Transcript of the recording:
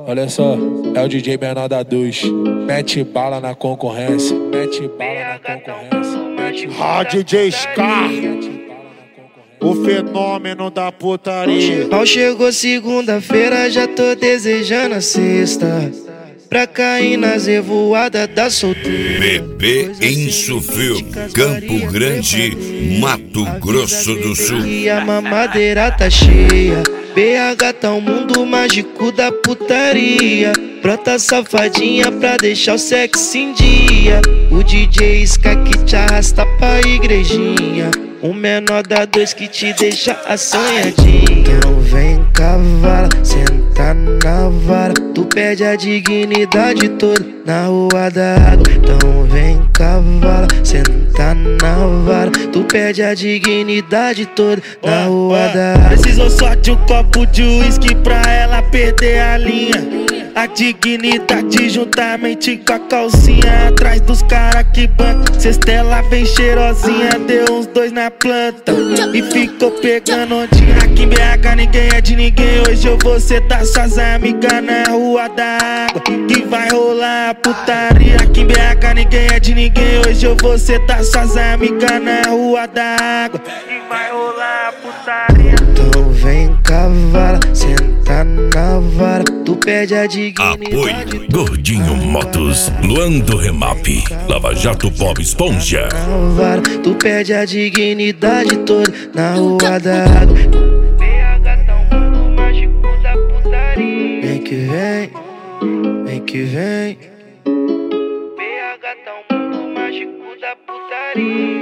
olha só, é o DJ menor da 2. Mete bala na concorrência, mete bala na concorrência. Rádio DJ Scar, o fenômeno da putaria. Mal chegou segunda-feira, já tô desejando a sexta, pra cair nas revoadas da solteira. Bebê Insufil, Campo Grande, Mato Grosso do Sul. E a mamadeira tá cheia, BH tá um mundo mágico da putaria. Brota safadinha pra deixar o sexo em dia. O DJ Ska que te arrasta pra igrejinha, o menor da 2 que te deixa assanhadinha. Então vem cavala, senta na vara, tu perde a dignidade toda na rua da água. Então vem cavala, senta na vara, tu perde a dignidade toda na rua da água. Precisou só de um copo de uísque pra ela perder a linha. A dignidade juntamente com a calcinha, atrás dos cara que banca. Cestela bem cheirosinha, deu uns 2 na planta e ficou pegando ondinha. Aqui em BH ninguém é de ninguém, hoje eu vou sentar suas amigas na rua da água, que vai rolar a putaria. Aqui em BH ninguém é de ninguém, hoje eu vou sentar suas amigas na rua da água, que vai rolar a putaria. Então vem cavala, senta na vara, tu perde a dignidade. Apoio Gordinho Motos, Luan do Remap, Lava Jato Bob Esponja. Tu perde a dignidade toda na rua da água. BH tá um mundo mágico da putaria. Vem que vem, vem que vem. BH tá um mundo mágico da putaria.